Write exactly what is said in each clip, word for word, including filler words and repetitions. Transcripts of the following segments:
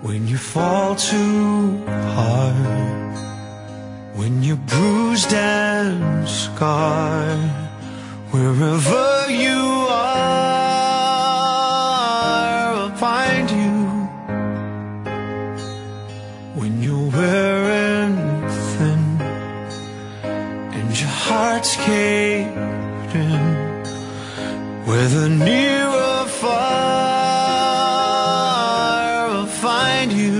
When you fall too hard, when you're bruised and scarred, wherever you are, I'll find you. When you're wearing thin and your heart's caved in, whether near or far, I'll find you.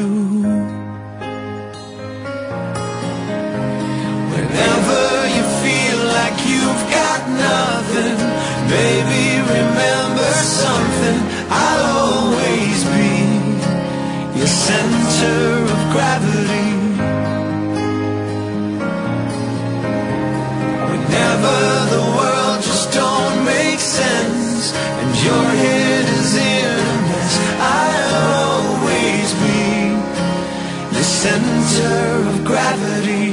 Whenever you feel like you've got nothing, baby, remember something. I'll always be your center of gravity. Whenever the world just don't make sense and your head is in a mess, I'll always be the center of gravity.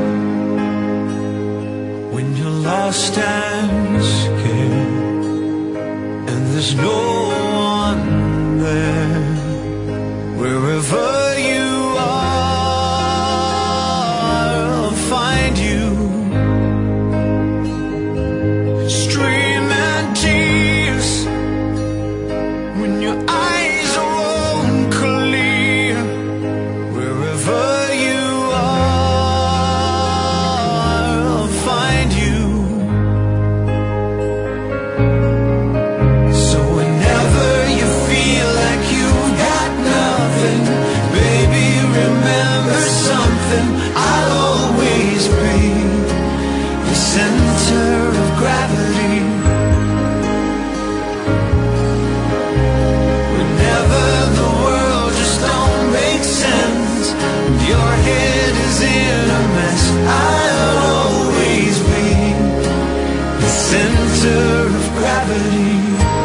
When you're lost and scared and there's no one there, wherever you are, I'll find you. Streaming tears when your eyes won't clear, wherever you are, I'll find you. So whenever you feel like you've got nothing, baby, remember something. I'll always be the center of gravity. Whenever the world just don't make sense and your head is in a mess, I'll always be the center of gravity.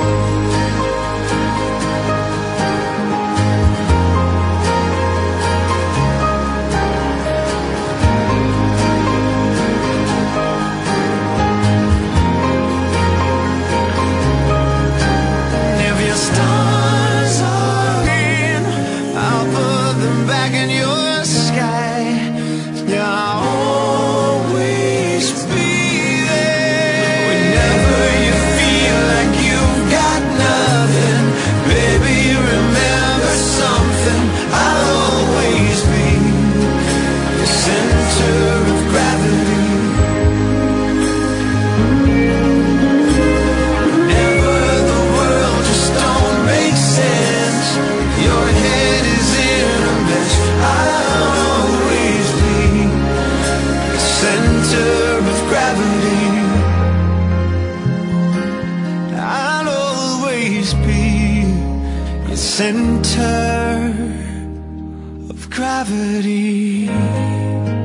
If your stars are in, I'll put them back in your sky. Yeah, I'll always be there. Whenever you feel like you've got nothing, baby, remember something. I'll always be the center of gravity. Whenever the world just don't make sense, your head is in a mess, I'll always be the center of gravity. I'll always be your center of gravity.